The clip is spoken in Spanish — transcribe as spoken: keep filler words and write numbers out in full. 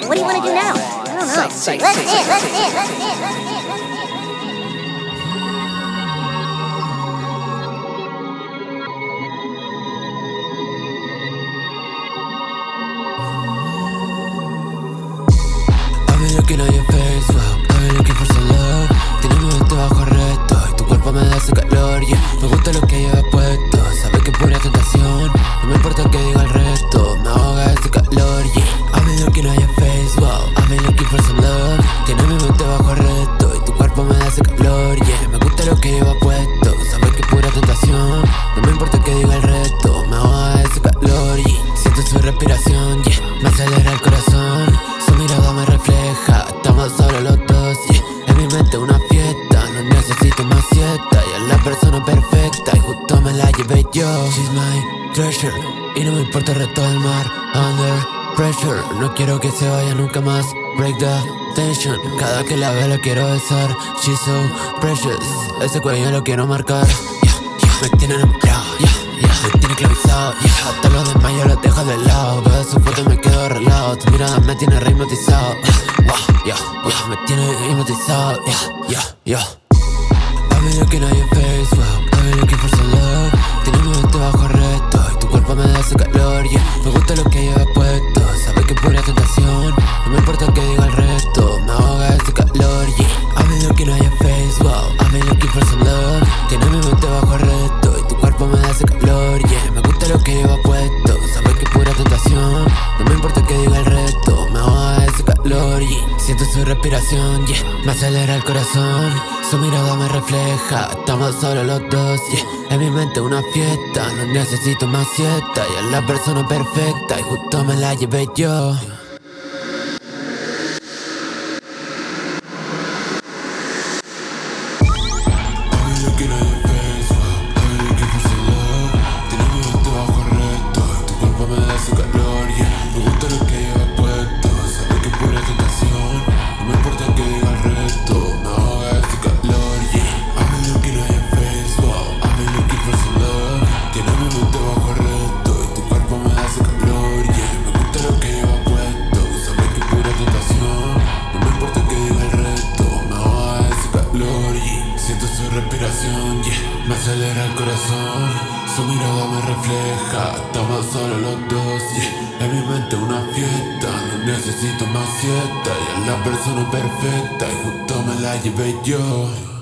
What do you want to do now? I don't know. Let's in, let's in, let's in, let's in. I've been looking at your face, wow. I've been looking for some love. Tienes mi mente bajo reto y tu cuerpo me da ese calor, yeah. Me gusta lo que llevas puesto, sabes que es pura tentación. No me importa que diga el resto, me ahoga ese calor, yeah. I've been looking at your face, wow. I've been looking for some love. Tienes mi mente bajo reto y tu cuerpo me da ese calor, yeah. Me gusta lo que llevas puesto, sabes que es pura tentación. No me importa que diga el resto, me ahoga ese calor, yeah. Siento su respiración, yeah. Me acelera el corazón. Su mirada me refleja, estamos solo los dos, yeah. En mi mente una fiesta, no necesito más siesta. Y es la persona perfecta y justo me la llevé yo. She's my treasure y no me importa el resto del mar. Under pressure, no quiero que se vaya nunca más. Break the tension, cada que la veo la quiero besar. She's so precious, ese cuello lo quiero marcar, yeah, yeah. Me tiene enamorado, yeah, yeah. Me tiene esclavizado, yeah. Hasta los demás yo los dejo de lado. Veo su foto y me quedo arreglado. Tu mirada me tiene re hipnotizado, yeah, wow, yeah, yeah. Me tiene hipnotizado, yeah, yeah, yeah. I've been looking at your face, wow. I've been looking for some love. Tienes mi mente bajo reto y tu cuerpo me da ese calor, yeah. Me gusta lo que llevas puesto, sabes que es pura tentación. No me importa que diga el resto, me ahoga ese calor, yeah. I've been looking at your face, wow. I've been looking for some love. Tienes mi mente bajo reto y tu cuerpo me da ese calor, yeah. Me gusta lo que llevas puesto, sabes que es pura tentación. No me importa que diga el resto, me ahoga ese calor, yeah. Siento su respiración, yeah. Me acelera el corazón. Su mirada me refleja, estamos solo los dos, yeah. En mi mente una fiesta, no necesito más siesta. Y es la persona perfecta y justo me la llevé yo. Siento su respiración, yeah. Me acelera el corazón. Su mirada me refleja, estamos solo los dos, yeah. En mi mente una fiesta, no necesito más siesta. Y es la persona perfecta y justo me la llevé yo.